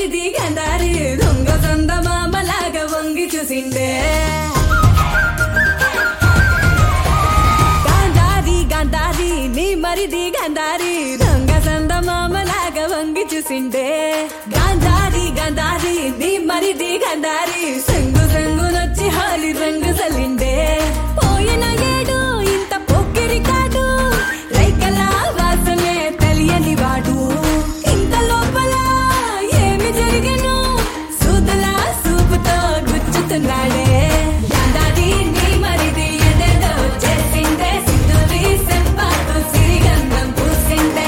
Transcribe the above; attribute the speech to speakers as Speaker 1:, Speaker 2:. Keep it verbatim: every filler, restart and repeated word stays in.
Speaker 1: మరిది గంధారి దొంగ చందమామలాగా వంగి చూసిండే గాంధారి గాంధారి నీ మరిది గంధారి దొంగ చందమామలాగా వంగి చూసిండే గాంధారి గాంధారి నీ మరిది గంధారి